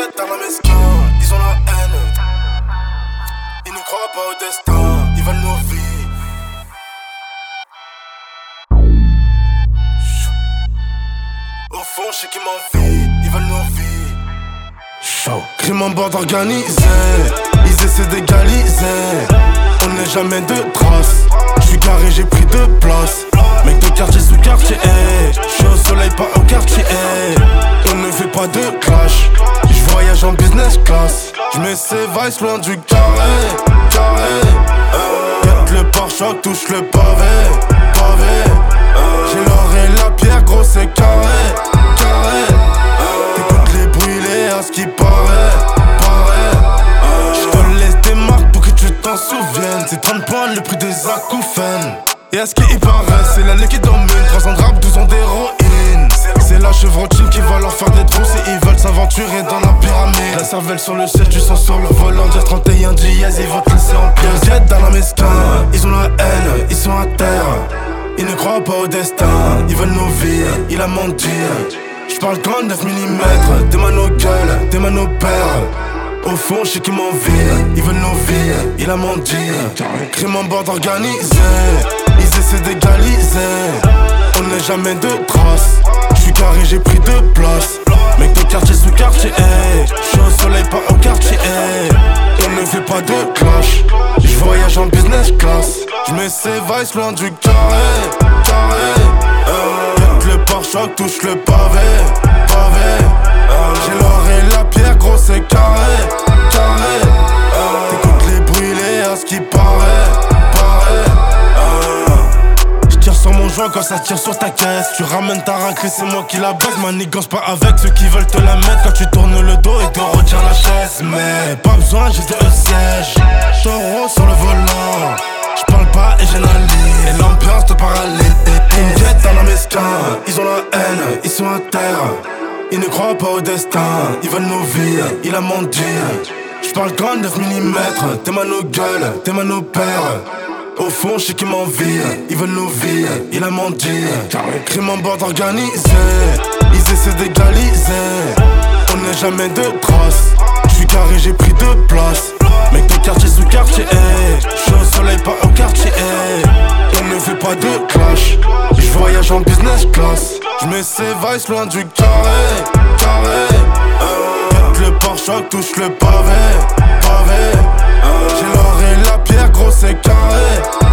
jettent dans la mesquin. Ils ont la haine. Ils ne croient pas au destin. Ils veulent nos vies. Au fond, je sais qu'ils m'envient. Ils veulent nos vies. Chaud. Crime en bande organisé. Ils essaient d'égaliser. On n'est jamais de traces. J'suis carré, j'ai pris de place. Mec de quartier sous quartier, j'suis au soleil, pas au quartier, on ne fait pas de clash. J'voyage en business class. J'mets ces vices loin du carré, carré. Pète le pare-choc, touche le pavé, pavé. J'ai l'or et la pierre, gros c'est carré, carré. T'écoutes les brûlés à ce qui paraît, paraît. J'te laisse des marques pour que tu t'en souviennes. C'est 30 points le prix des acouphènes. Et à ce qui y paraît, c'est la lait qui domine. 300 draps, 12 ans d'héroïne. C'est la chevrotine qui va leur faire des trous si ils veulent s'aventurer dans la pyramide. La cervelle sur le ciel, tu sens sur le volant. Dire 31 dièse, ils vont te laisser en pièces. Ils jettent dans la mesquin, ils ont la haine, ils sont à terre. Ils ne croient pas au destin, ils veulent nos vies, ils la mentir. J'parle 39 mm, des mains nos gueules, des mains nos pères. Au fond, je sais qu'ils m'envient, ils veulent nos vies, ils la mentir. Crime en bande organisé, ils essaient d'égaliser. On n'est jamais de traces. J'suis carré, j'ai pris de place. Mec de quartier sous quartier, j'suis au soleil, pas au quartier, on ne fait pas de clash. J'voyage en business class. J'mets ces vices loin du carré, carré. Pète le pare-choc, touche le pavé, pavé. J'ai l'or et la pierre, gros c'est carré, carré. T'écoutes les brûlés à ce qui paraît, paraît. J'tire sur mon joint quand ça tire sur ta caisse. Tu ramènes ta raclée, c'est moi qui la baisse. Manigance pas avec ceux qui veulent te la mettre. Quand tu tournes le dos et te retiens la chaise. Mais pas besoin, j'ai le siège. Taureau sur le volant. J'parle pas et j'analyse. Et l'ambiance te paralyse. Ils me jettent dans la mesquin. Ils ont la haine, ils sont à terre. Ils ne croient pas au destin, ils veulent nos vies, ils la mentir. J'parle 39 mm, tes mains nos gueules, tes mains nos pères. Au fond, je sais qu'ils m'envient, ils veulent nos vies, ils la mentir. Crime en bande organisé, ils essaient d'égaliser. On n'est jamais de traces. J'suis carré, j'ai pris de place. Mec de quartier sous quartier, j'suis au soleil, pas au quartier, on ne fait pas de clash. J'voyage en business class. J'mets ces vices loin du carré, carré. Pète le pare-choc, touche le pavé, pavé. J'ai l'or et la pierre, gros c'est carré.